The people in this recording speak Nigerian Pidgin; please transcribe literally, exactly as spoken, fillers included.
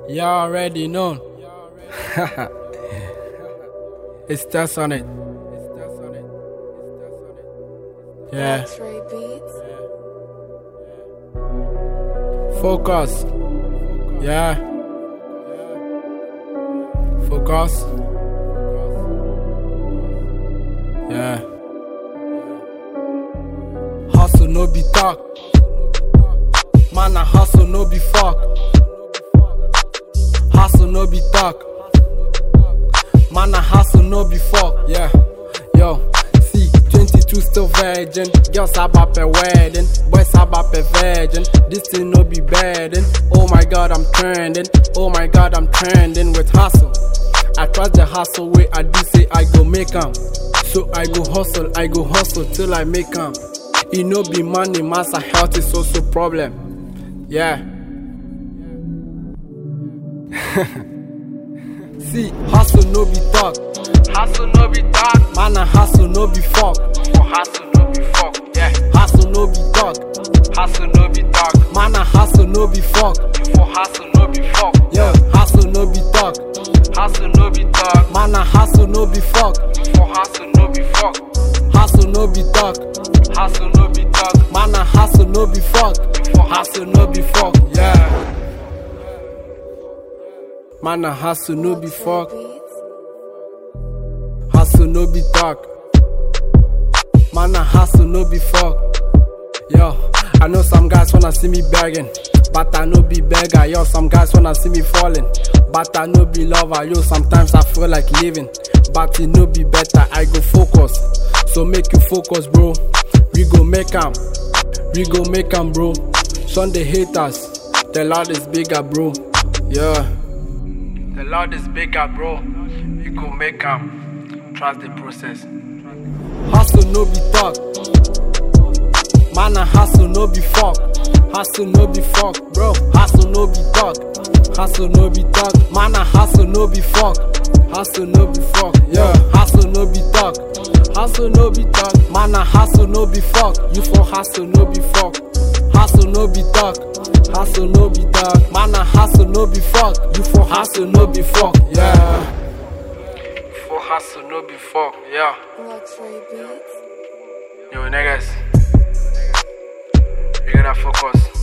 You already know. It's Tess on it. Yeah. Focus. Yeah. Focus. Yeah. Hustle no be talk. Man a hustle no be fuck. Hustle no be talk. Man a hustle no be fuck. Yeah. Yo. See, twenty-two still virgin. Girls about a wedding. Boys about a virgin. This thing no be bedding. Oh my god, I'm trending. Oh my god, I'm trending with hustle. I trust the hustle way I do say I go make 'em. So I go hustle, I go hustle till I make 'em. It no be money, master health is also problem. Yeah. See, hustle no be talk. Hustle no be talk. Man a hustle no be fuck. For hustle no be fuck. Yeah. Hustle no be talk. Hustle no be talk. Man a hustle no be fuck. For hustle no be fuck. Yeah. Hustle no be talk. Hustle no be talk. Man a hustle no be fuck. For hustle no be fuck. Hustle no be talk. Hustle no be talk. Man a hustle no be fuck. For Hustle no be fuck. Yeah. Man a hustle no be fuck. Hustle no be talk. Man a hustle no be fuck. Yo, I know some guys wanna see me begging, but I no be beggar. Yo, some guys wanna see me falling, but I no be lover. Yo, sometimes I feel like leaving, but it no be better. I go focus, so make you focus, bro. We go make 'em, we go make 'em, bro. Sunday haters, the Lord is bigger, bro. Yeah, the Lord is bigger, bro. We go make 'em. Trust the process. hustle no be talk. Man a hustle no be fuck. Hustle no be fuck, bro. Hustle no be talk. Hustle no be talk. Man a hustle no be fuck. Hustle no be fuck. Yeah. Hustle no be talk. Hustle no be talk. Man a hustle no be fuck. You for hustle no be fuck. Hustle no be talk. Hustle no be talk. Man a hustle no be fuck. You for hustle no be fuck. Yeah. For hustle no be fuck. Yeah. Yo niggas, we gotta focus.